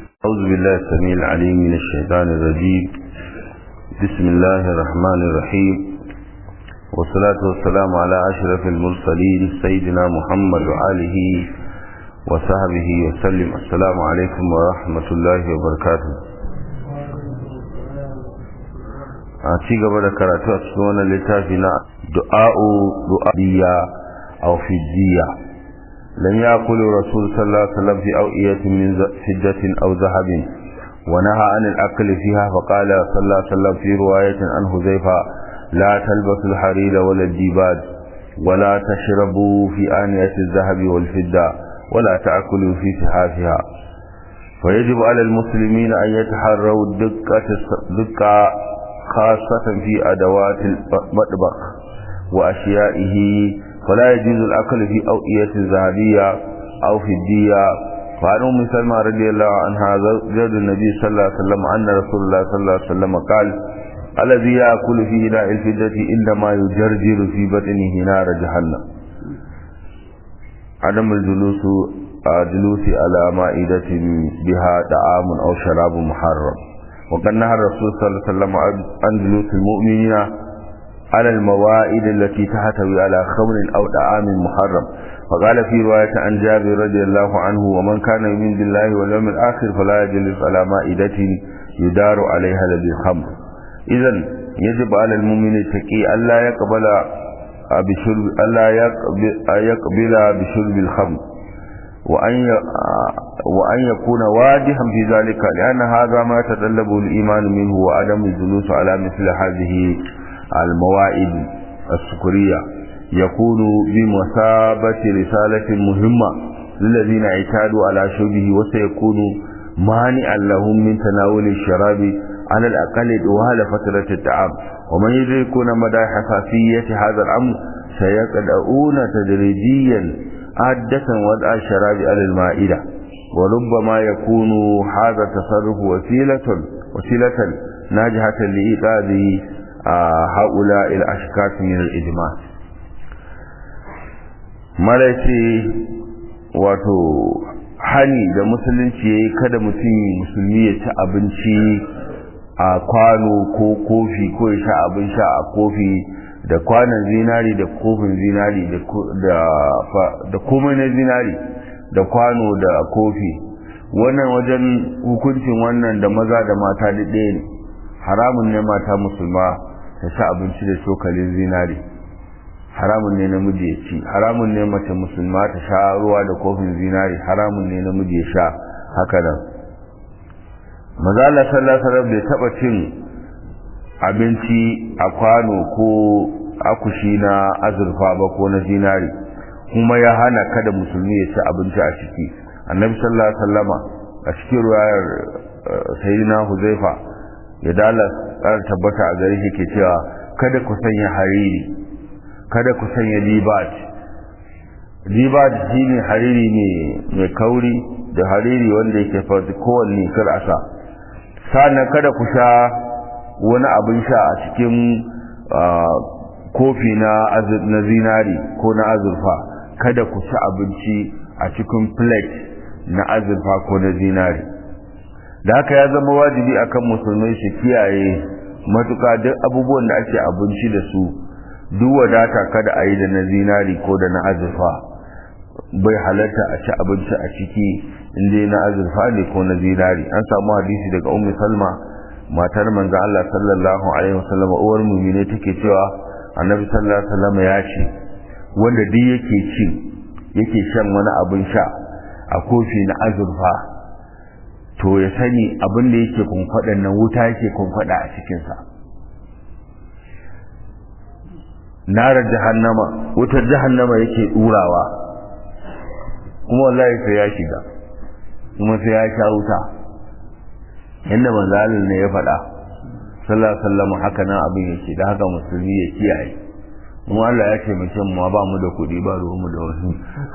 أعوذ بالله السميع العليم من الشيطان الرجيم. بسم الله الرحمن الرحيم، والصلاة والسلام على أشرف المرسلين سيدنا محمد وآله وصحبه وسلم. السلام عليكم ورحمة الله وبركاته. أتي قبل كراتو أسنون لتافنا دعاء دعائية أو فدية. لم يأكل الرسول صلى الله عليه وسلم في أوئية من فضة أو ذهب، ونهى عن الأكل فيها، فقال صلى الله عليه وسلم في رواية عن حذيفة: لا تلبسوا الحرير ولا الديباج، ولا تشربوا في آنية الذهب والفضة، ولا تأكلوا في سحافها. فيجب على المسلمين أن يتحروا الدقة خاصة في أدوات المطبخ وأشيائه، فلا يجوز الأكل في أوئية ذهبية أو فضية. وعن أم سلمى رضي الله عنها زوج النبي صلى الله عليه وسلم أن رسول الله صلى الله عليه وسلم قال: الذي يأكل في إناء الفضة إنما يجرجر في بطنه نار جهنم. عدم الجلوس على مائدة بها طعام أو شراب محرم. وقد نهى الرسول صلى الله عليه وسلم عن جلوس المؤمنين على الموائد التي تحتوي على خمر أو طعام محرم. فقال في رواية عن جابر رضي الله عنه: ومن كان يؤمن بالله واليوم الآخر فلا يجلس على مائدة يدار عليها بالخمر. إذن يجب على المؤمن التقي ألا يقبل بشرب الخمر، وأن يكون واضحا في ذلك، لأن هذا ما يتطلبه الإيمان منه، وعدم الجلوس على مثل هذه الموائد السكرية يكون بمثابة رسالة مهمة للذين اعتادوا على شربه، وسيكون مانعا لهم من تناول الشراب على الأقل طوال فترة الطعام. ومن يدركون مدى حساسية هذا الأمر سيقطعون تدريجيا عادة وضع الشراب على المائدة، وربما يكون هذا التصرف وسيلة ناجحة لإيقاظ هؤلاء الأشكاك من الإجماع. malaci wato hani da musulunci yayi kada musulmi ya ci abinci a kwano ko kofi, ko ya sha abin sha a kofi da kwanon zinari da kofin zinari da komai na zinari da kwano da kofi. wannan wajen hukuncin wannan da maza da mata da ɗaya ne. haramun ne mata musulma ta sha abinci da cokalin zinari, haramun ne namiji ya ci. haramun ne mace musulma ta sha ruwa da kofin zinari, haramun ne namiji ya sha. haka nan maza Allah sallallahu alaihi wasallam bai taba cin abinci a kwano ko akushi na azurfa ba ko na zinari, kuma ya hana kada musulmi ya ci abinci a ciki. annabi sallallahu alaihi wasallama a cikin ruwayar sayyidina Huzaifa ya dala tsara tabbata a gare shi ke cewa: kada ku sanya hariri, kada ku sanya dibat. Dibat shine hariri ne mai kauri da hariri wanda yake fadi kowanne kar a sa. sannan kada ku sha wani abin sha a cikin kofi na zinari ko na azurfa. kada ku ci abinci a cikin plate na azurfa ko na zinari. da haka ya zama wajibi akan musulmai su kiyaye matuka duk abubuwan da ake abinci da su, duk wadata kada a yi da na zinari ko da na azurfa. bai halarta a ci abinci a ciki inda na azurfa ne ko na zinari. an samu hadisi daga ummu salma matar manzo Allah sallallahu alaihi wasallam, uwar mu'mine, take cewa annabi sallallahu alaihi wasallam ya ce: wanda duk yake shan wani abin sha a kofi na azurfa, to ya sani abin da yake kunfadan nan wuta yake kunfada a cikinsa. narar jahannama, wutar jahannama yake durawa, kuma wallahi sai ya shiga, kuma sai ya sha wuta. yanda manzalin ne ya faɗa sallallahu alaihi wasallam, haka nan abin yake. da haka musulmi ya kiyaye. mu Allah ya ce mu ma ba mu da kuɗi, ba ruwan mu da wasu.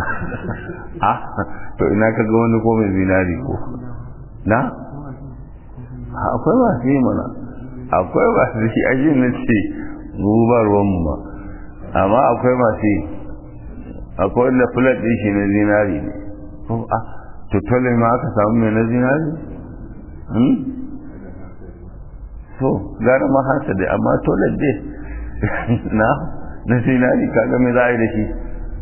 to ina ka ga wani ko mai zinari ko na akwai masu yi mana, akwai masu shi ajin na ce mu ba ruwan mu ba, amma akwai masu yi. akwai wanda fulat ɗin shi na zinari ne. to tole ma aka samu mai na zinari so gara ma hasa dai amma toilet dai na sinari kaga me za a yi da shi.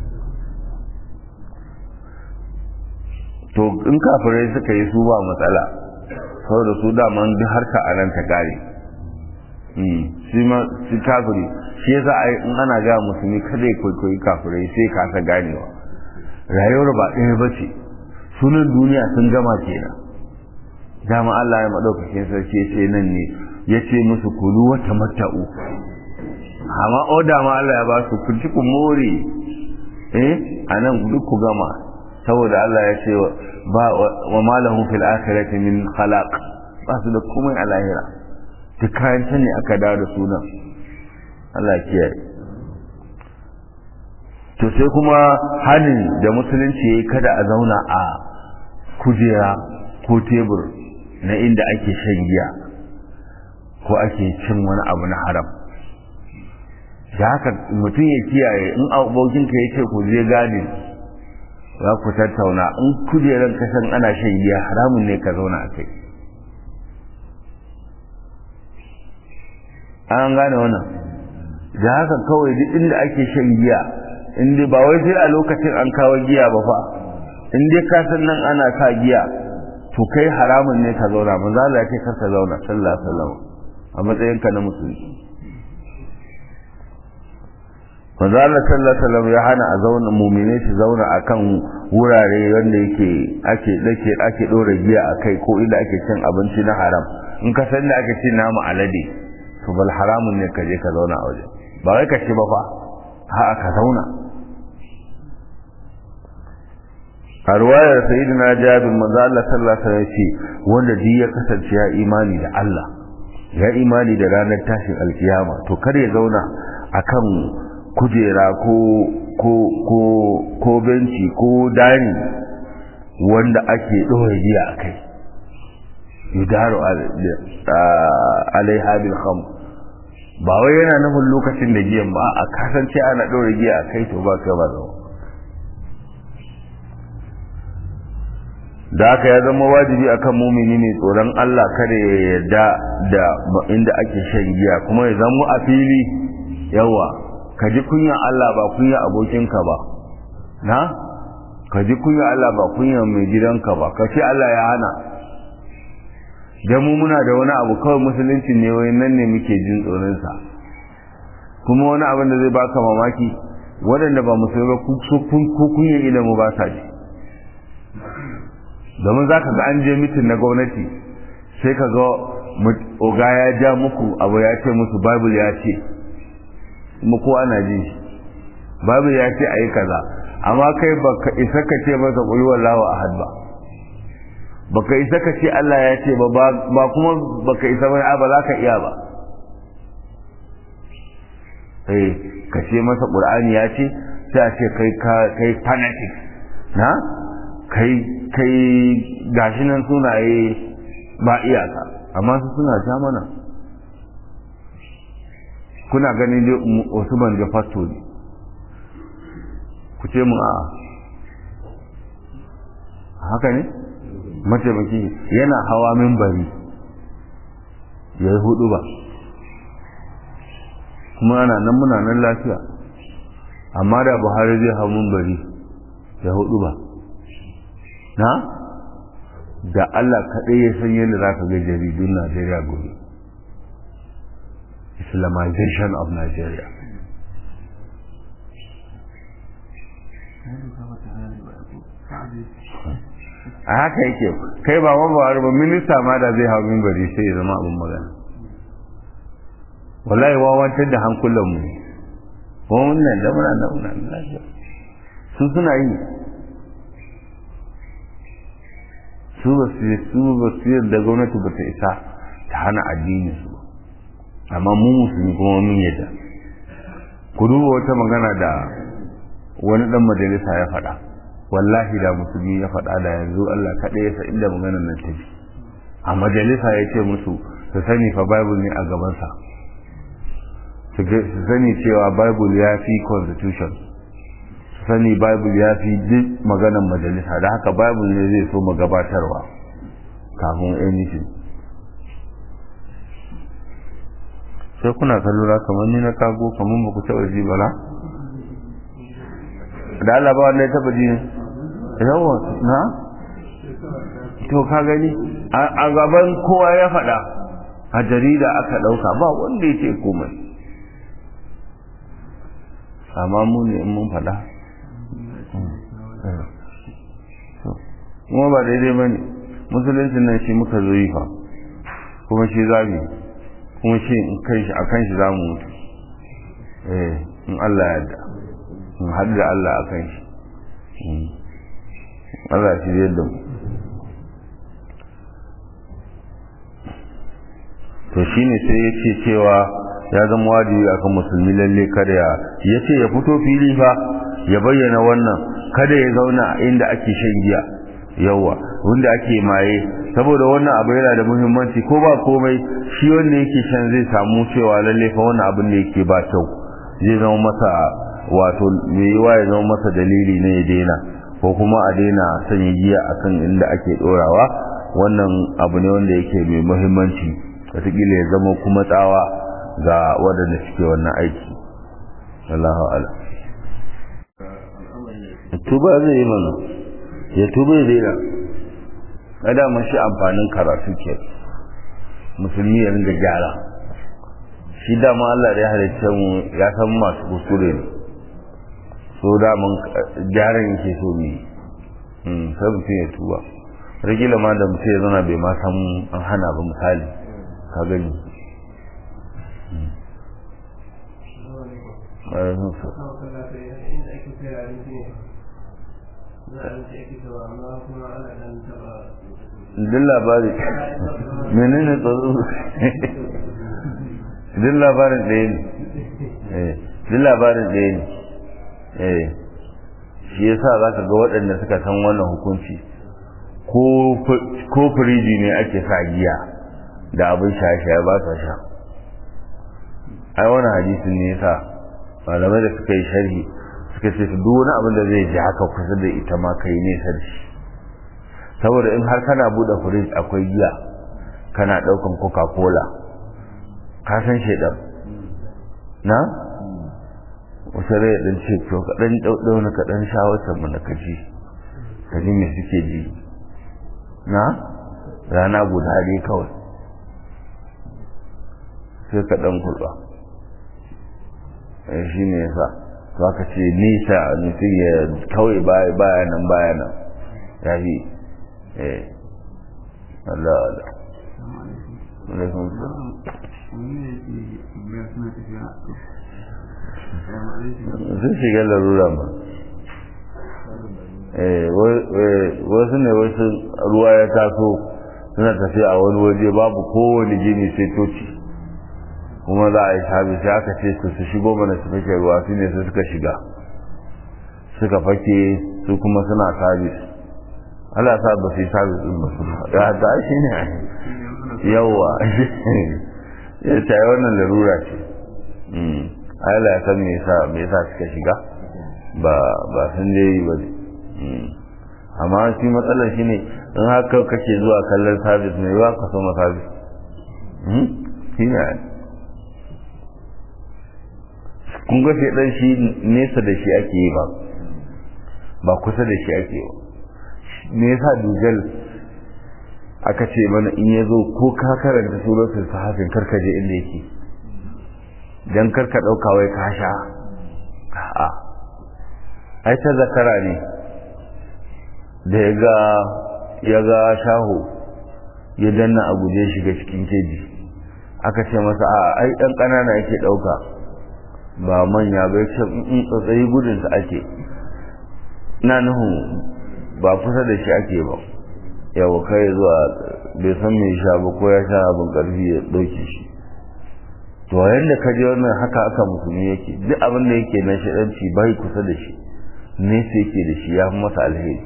to in kafirai suka yi su ba matsala saboda su daman duk harka a nan ta kare. shi ma shi kafiri shi yasa in ana ga musulmi kada ya kwaikwayi kafirai sai ka ta ganewa rayuwar ba ɗaya ba ce, sunan duniya sun gama kenan. dama Allah ya madaukakin sarki ce nan ne ya ce musu kulu wa tamatta'u, amma oda ma Allah ya ba su ku ci ku more anan duk ku gama, saboda Allah ya ce ba wa malahum fil akhirati min khalaq, ba su da komai a lahira, duk kayan can ne aka dawo da sunan. Allah ya kiyaye. to sai kuma halin da musulunci yayi kada a zauna a kujera ko tebur na inda ake shan giya ko ake cin wani abu na haram. da haka mutum ya kiyaye, in abokinka ya ce ku je gadin za ku tattauna, in kujeran kasan ana shan giya haramun ne ka zauna a kai. an gane wannan. da haka kawai duk inda ake shan giya, inda ba wai sai a lokacin an kawo giya ba fa, in dai ka san nan ana sa giya to kai haramun ne ka zauna. manzo Allah ya ce kar ka zauna sallallahu alaihi wasallam a matsayinka na musulmi. manzo Allah sallallahu alaihi wasallam ya hana a zauna, mu'mine su zauna akan wurare wanda ake dora giya akai ko inda ake cin abinci na haram. in ka san da ake cin nama alade to bal haramun ne ka je ka zauna a waje, ba wai ka ci ba fa, ha ka zauna. a ruwayar sayyidina Jabir manzo Allah sallallahu alaihi wasallam ce wanda duk ya kasance ya imani da Allah, ya imani da ranar tashin alkiyama, to kar ya zauna akan kujera ko benci ko dani wanda ake ɗora giya a kai, yudaru alaiha bil kham, ba wai yana nufin lokacin da giyan ba a kasance ana ɗora giya a kai, to ba kai ba zama. da haka ya zama wajibi akan mumini ne tsoron Allah kada ya yarda da inda ake shan giya, kuma ya zama a fili yawa ka ji kunya Allah ba kunya abokinka ba, ka ji kunya Allah ba kunya mai gidanka ba, ka ce Allah ya hana. dan mu muna da wani abu kawai musulunci ne wai nan ne muke jin tsoron sa, kuma wani abin da zai baka mamaki waɗanda ba musulmi ba ku kunya ilimu ba sa ji. domin za ka ga an je mitin na gwamnati sai ka ga oga ya ja muku abu ya ce musu bible ya ce, kuma ko ana ji bible ya ce ayi kaza, amma kai baka isa ka ce masa qul wallahu ahad ba, baka isa ka ce Allah ya ce ba kuma baka isa ba za ka iya ba. ka ce masa qur'ani ya ce, sai a ce kai fanatic na kai gashi nan sunaye ba iyaka, amma su suna ta mana. kuna ganin dai Usman da fasto ne, ku ce mu a haka ne mataimaki yana hawa minbari ya yi hudu ba, kuma ana nan muna nan lafiya. amma da Buhari zai hau minbari ya hudu ba da Allah kaɗai ya san yadda za ka ga jaridun Najeriya gobe. Islamization of Nigeria. a haka yake, kai ba Buhari ba, minista ma da zai hau minbari sai ya zama abin magana. wallahi wawantar da hankulanmu ne wannan da muna lafiya, su suna yi, su ba su yadda gwamnati ba ta isa ta hana addini su, amma mu musulmi kuma mun yadda. ku duba wata magana da wani dan majalisa ya faɗa, wallahi da musulmi ya faɗa da yanzu Allah kaɗai ya sa inda maganar nan ta bi. a majalisa ya ce musu su sani fa Bible ne a gabansa, su sani cewa Bible ya fi constitution, sani Bible ya fi duk maganar majalisa, da haka Bible ne zai so magabatarwa kafin anything. sai kuna kallura kamar ni na kago kamar ba ku taɓa ji bala da Allah ba wanda ya taɓa ji yawa na to ka gani a gaban kowa ya faɗa a jarida aka ɗauka ba wanda ya ce komai amma mu ne in mun faɗa kuma ba daidai ba ne musulunci nan shi muka zo yi fa kuma shi zabi kuma shi a kan shi za mu mutu in Allah ya yarda in haɗu da Allah a kan shi Allah shi zai da mu to shi ne sai ya ce cewa ya zama wajibi akan musulmi lalle kada ya ce ya fito fili fa ya bayyana wannan kada ya zauna inda ake shan giya yawa wanda ake maye saboda wannan abu yana da muhimmanci ko ba komai shi wanda yake shan zai samu cewa lalle fa wannan abin da yake ba kyau zai zama masa wato me yiwa ya zama masa dalili ne ya daina ko kuma a daina sanya giya akan inda ake dorawa wannan abu ne wanda yake mai muhimmanci wataƙila ya zama kuma tsawa ga waɗanda suke wannan aiki Allahu a'lam tuba zai yi mana ya tuba ya daina kada mun shi amfanin karatu ke musulmi ya ringa gyara shi dama Allah da ya halicce mu ya san masu kuskure ne so da mun gyaran yake so ne sai mutum ya tuba rigila ma da mutum ya zana bai ma san an hana ba misali ka gani din labari menene tsoro din labarin ɗaya ne din labarin ɗaya ne shi yasa za ka ga waɗanda suka san wannan hukunci ko firiji ne ake sa giya da abin shaye-shaye ba sa sha ai wani hadisin ne yasa malamai da suka yi sharhi suka ce duk wani abin da zai ji haka kusa da ita ma kai nesa da shi saboda in har kana buɗe firij akwai giya kana ɗaukan coca-cola ka san shaidan na wasu rai ɗin ce to kaɗan ɗauɗauna kaɗan sha wata mana kaji me suke ji na rana guda ne kawai sai ka ɗan kurɓa shi ne yasa to aka ce nisa mutum ya kawai bayanan ya fi Allah alaikun sun shiga larura ma wasu ne wasu ruwa ya taso suna tafiya a wani waje babu kowane gini sai toci kuma za a yi sabi sai aka ce su shigo mana su fake ruwa su ne su suka shiga suka fake su kuma suna sabis Allah sa ba su yi sabis din ba su da ta shi ne yawa ya ce wannan larura ce Allah ya san me yasa suka shiga ba sun je yi ba amma shi matsalar shi ne in haka kake zuwa kallon sabis mai yawa ka so ma sabis shi ne kun ga shaidan shi nesa da shi ake yi ba kusa da shi ake yi me yasa dujal aka ce mana in ya zo ko ka karanta suratul sahafin karkaje inda yake dan karka dauka wai ka sha a'a ai ta zakara ne da ya ga shaho ya danna a guje shiga cikin keji aka ce masa a ai dan kanana yake dauka ba manya bai ce tsotsayi gudunsa ake na nuhu ba kusa da shi ake ba yawa kai zuwa bai san mai sha ba ko ya sha abin karfi ya ɗauke shi to yadda ka je wannan haka aka musulmi yake duk abin da yake na shaɗanci bai kusa da shi nesa yake da shi ya fi masa alheri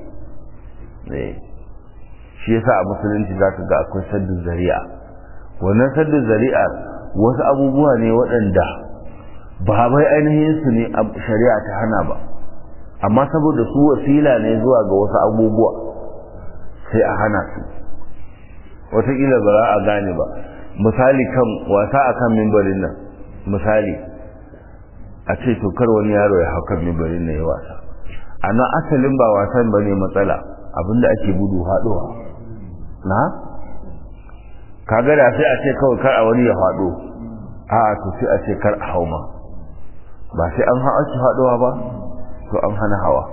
shi yasa a musulunci za ka ga akwai saddun zari'a wannan saddun zari'a wasu abubuwa ne waɗanda ba bai ainihin su ne a shari'a ta hana ba amma saboda su wasila ne zuwa ga wasu abubuwa sai a hana su wataƙila ba za a gane ba misali kan wasa akan mimbarin nan misali a ce to kar wani yaro ya hau kan mimbarin nan ya wasa a nan asalin ba wasan ba ne matsala abinda ake gudu haɗuwa na kaga da sai a ce kawai kar a wani ya haɗo a to sai a ce kar a hau ma ba sai an ake haɗuwa ba to an hana hawa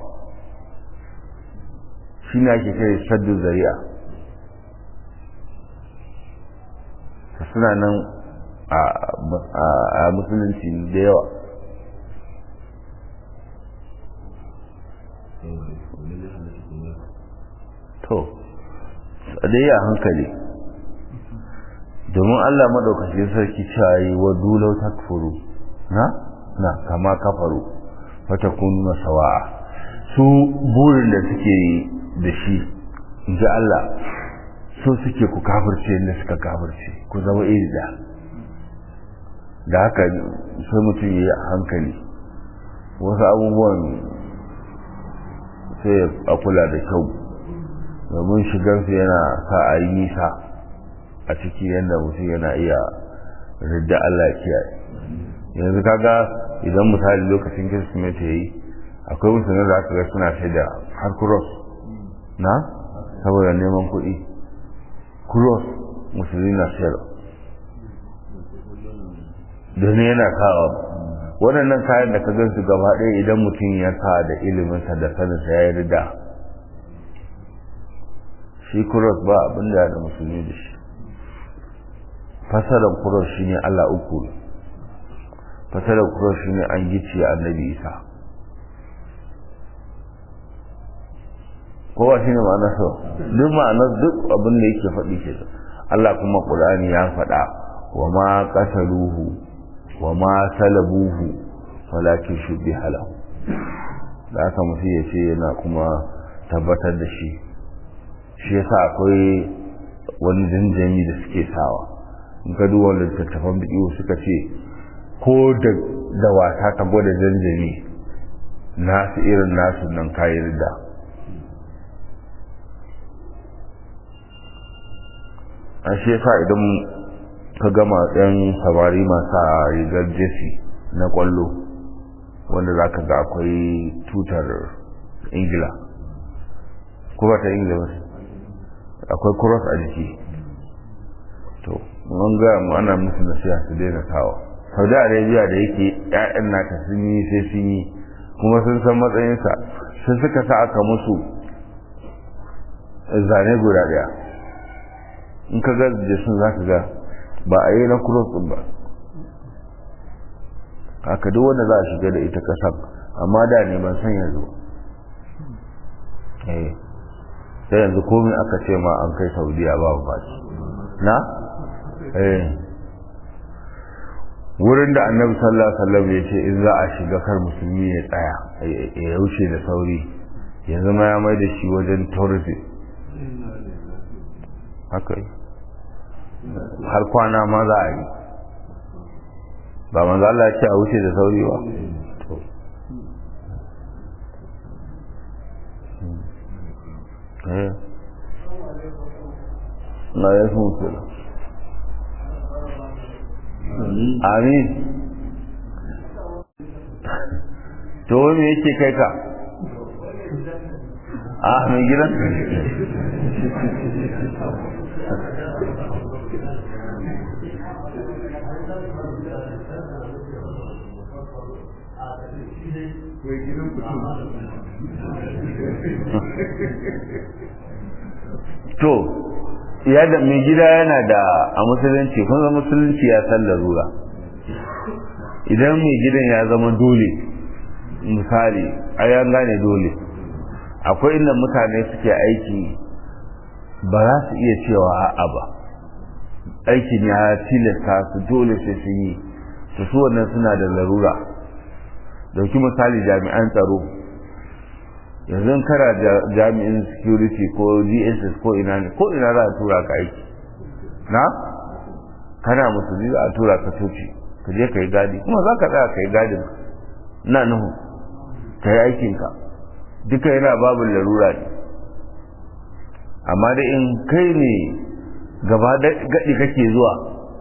shi ne ake kai saddu zari'a suna nan a musulunci da yawa to dai a hankali domin Allah madaukakin sarki cewa yi wa dulau takfuru na kama kafaru wata kunna sawa'a su burin da suke da shi in ji Allah so suke ku kafirce ne suka kafirce ku zama iri da haka sai mutum ya yi hankali wasu abubuwan sai a kula da kyau domin shigarsu yana sa a yi nisa a ciki yadda mutum yana iya ridda Allah ya kiyaye yanzu kaga idan misali lokacin kirsimeti ya yi akwai musulmi da aka ga suna sai da har cross na saboda neman kuɗi cross musulmi na sayar domin yana kawo waɗannan kayan da ka gan su gaba ɗaya idan mutum ya sa da iliminsa da saninsa ya yi rida shi cross ba abin da musulmi da shi fasarar cross shine Allah uku fasarar cross shine an gice annabi Isa kowa shi ne ma'anar sau duk ma'anar duk abin da yake faɗi ke Allah kuma ƙulani ya faɗa wa ma ƙasaruhu wa ma salabuhu walakin shubbi halahu da aka mutu ya ce yana kuma tabbatar da shi shi yasa akwai wani janjami da suke sawa in ka duba littattafan bidiyo suka ce ko da wasa ta gwada janjami nasu irin nasu nan kayi da a shi yasa idan ka gama ɗan samari masu rigar jesi na ƙwallo wanda za ka ga akwai tutar ingila ko ba ta ingila ba akwai cross a jiki to mun ga mu ana musu nasiha su daina sawa saudi arabia da yake 'ya'yan nata sun yi sai sun yi kuma sun san matsayinsa sun suka sa aka musu zane guda ɗaya in ka ga jesun za ka ga ba a yi na cross ɗin ba haka duk wanda za a shiga da ita ƙasar amma da ne ban san yanzu sai yanzu komai aka ce ma an kai saudiya babu fashi na wurin da annabi sallallahu alaihi wasallam ya ce in za a shiga kar musulmi ya tsaya ya wuce da sauri yanzu ma ya mai da shi wajen tourism haka har kwana ma za a yi ba manzo Allah ya ce a wuce da sauri ba na ya sun kula amin to wani yake kai ka mai gidan to yadda mai gida yana da a musulunci kun zama musulunci ya san larura idan mai gidan ya zama dole misali ayan gane dole akwai inda mutane suke aiki ba za su iya cewa a'a ba aikin ya tilasta su dole sai su yi su wannan suna da larura dauki misali jami'an tsaro yanzu kara jami'in security ko dss ko ina ne ko ina za a tura ka aiki na kana musulmi za a tura ka toci ka je ka yi gadi kuma za ka tsaya ka yi gadin na nuhu ka yi aikinka duka yana babu larura ne amma da in kai ne gaba gaɗi kake zuwa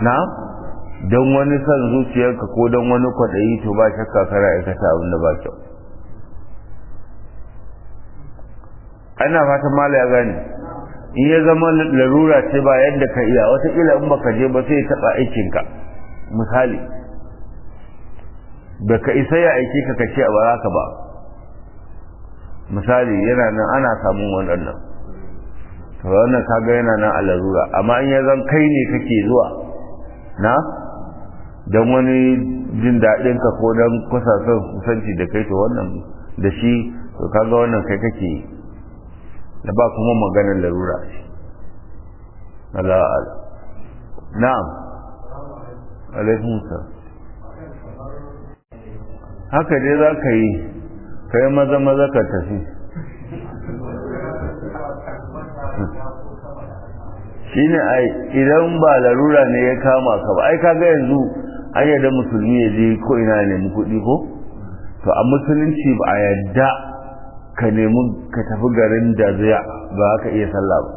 na don wani son zuciyarka ko don wani kwaɗayi to ba shakka kana aikata abin da ba kyau. ana fatan mala ya gane in ya zama larura ce ba yadda ka iya wataƙila in baka je ba sai ya taɓa aikinka misali da ka isa ya aiki ka kace a baraka ba misali yana nan ana samun waɗannan to wannan kaga yana nan a larura amma in ya zan kai ne kake zuwa na don wani jin daɗin ka ko don kusasan kusanci da kai to wannan da shi to kaga wannan kai kake da ba kuma maganar larura ce Allah na'am alaikum salam haka dai za ka yi kai maza maza ka tafi shine ai idan ba larura ne ya kama ka ba ai kaga yanzu an yadda musulmi ya je ko ina ne mu kuɗi ko to a musulunci ba a yadda ka nemi ka tafi garin da zai ba ka iya sallah ba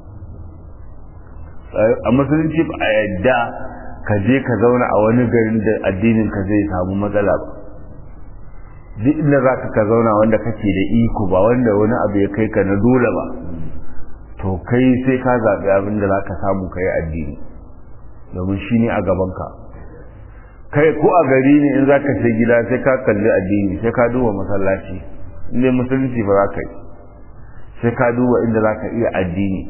a musulunci ba a yadda ka je ka zauna a wani garin da addinin ka zai samu matsala ba duk inda za ka zauna wanda kake da iko ba wanda wani abu ya kai ka na dole ba to kai sai ka zaɓi abin da za ka samu ka yi addini domin shi ne a gabanka kai ko a gari ne in za ka sai gida sai ka kalli addini sai ka duba masallaci inda musulunci ba za ka yi sai ka duba inda za ka iya addini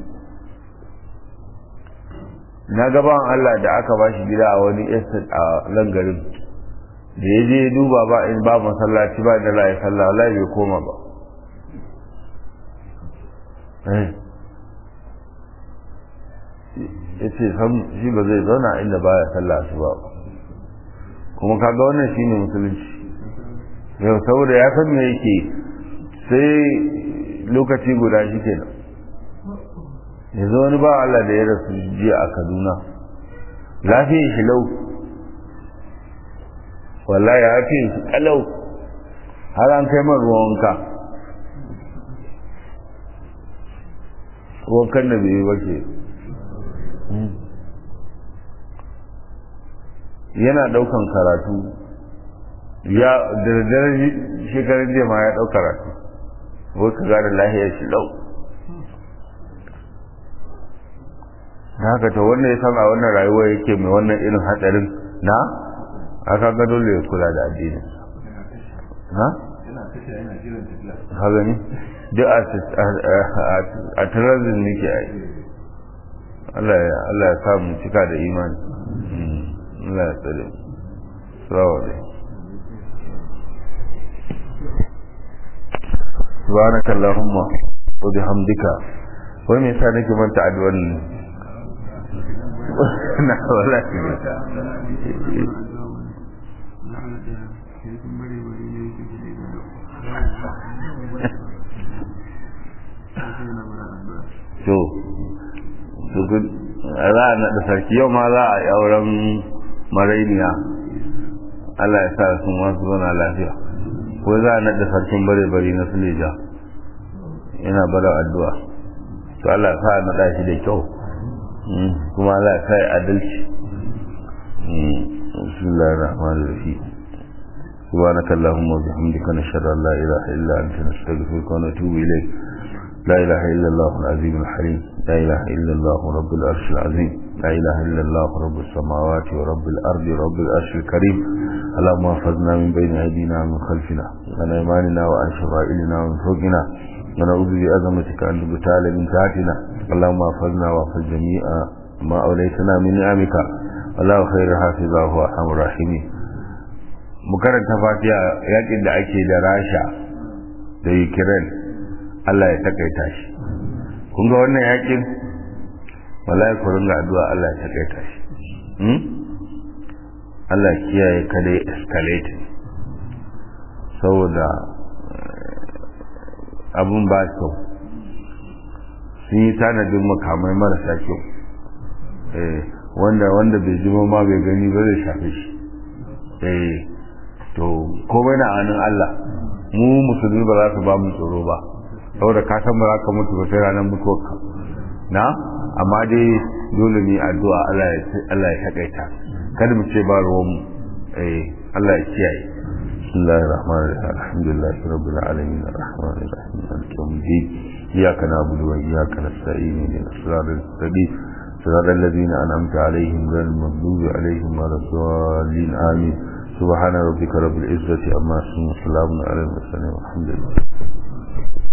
na gaban Allah da aka ba shi gida a wani estate a nan garin da ya je duba ba in ba masallaci ba da la ya sallah wallahi bai koma ba ya ce sam shi ba zai zauna inda ba ya sallah su ba kuma kaga wannan shi ne musulunci yau saboda ya san me yake sai lokaci guda shi ke nan yanzu wani ba Allah da ya rasu jiya a Kaduna lafiyar shi lau wallahi ya fi shi kalau har an kai man ruwan wanka wankan da bai yi ba ke yana daukan karatu ya da dare shekarun jiya ma ya dau karatu wai ka gane lahiyar shi lau da haka ta wannan ya san a wannan rayuwa yake mai wannan irin hatsarin na aka ga dole ya kula da addinin ha haka ne duk a tarazin nake ai Allah ya samu cika da imani Allah ya tsare salamu alaikum subhanaka allahumma wa bihamdika wai me yasa nake manta addu'an na wallahi to za a naɗa sarki yau ma za a yi auren marainiya Allah ya sa sun wasu zauna lafiya ko za a naɗa sarkin bare-bare na Suleja yana bara addu'a to Allah ya sa a naɗa shi da kyau kuma Allah ya sa ya adalci bismillahir rahmanir rahim سبحانك اللهم وبحمدك نشهد ان لا اله الا انت نستغفرك ونتوب اليك لا اله الا الله العظيم الحليم لا اله الا الله رب العرش العظيم لا اله الا الله رب السماوات ورب الارض رب العرش الكريم اللهم احفظنا من بين ايدينا ومن خلفنا وعن ايماننا وعن شمائلنا ومن فوقنا ونعوذ بعظمتك ان نبتال من تحتنا اللهم احفظنا واحفظ جميع ما اوليتنا من نعمك الله خير حافظا وهو ارحم الراحمين mu karanta fatiha yakin da ake da Rasha da Ukraine Allah ya takaita shi kun ga wannan yakin wallahi ku ringa addu'a Allah ya takaita shi Allah kiyaye kada ya escalate saboda abun ba kyau sun yi tanadin makamai marasa kyau wanda bai jima ma bai gani ba zai shafe shi to komai na anin Allah mu musulmi ba za su ba mu tsoro ba saboda ka san ba za ka mutu ba sai ranar mutuwarka na amma dai dole ne addu'a Allah ya takaita kada mu ce ba ruwan mu Allah ya kiyaye bismillahir rahmanir rahim alhamdulillahi rabbil alamin arrahmanir rahim maliki yawmiddin iyyaka na'budu wa iyyaka nasta'in ihdinas siratal mustaqim siratal ladzina an'amta alaihim ghayril maghdubi alaihim waladdallin amin subhana rabbika rabbil izzati amma yasifun wa salamun alal mursalin walhamdulillah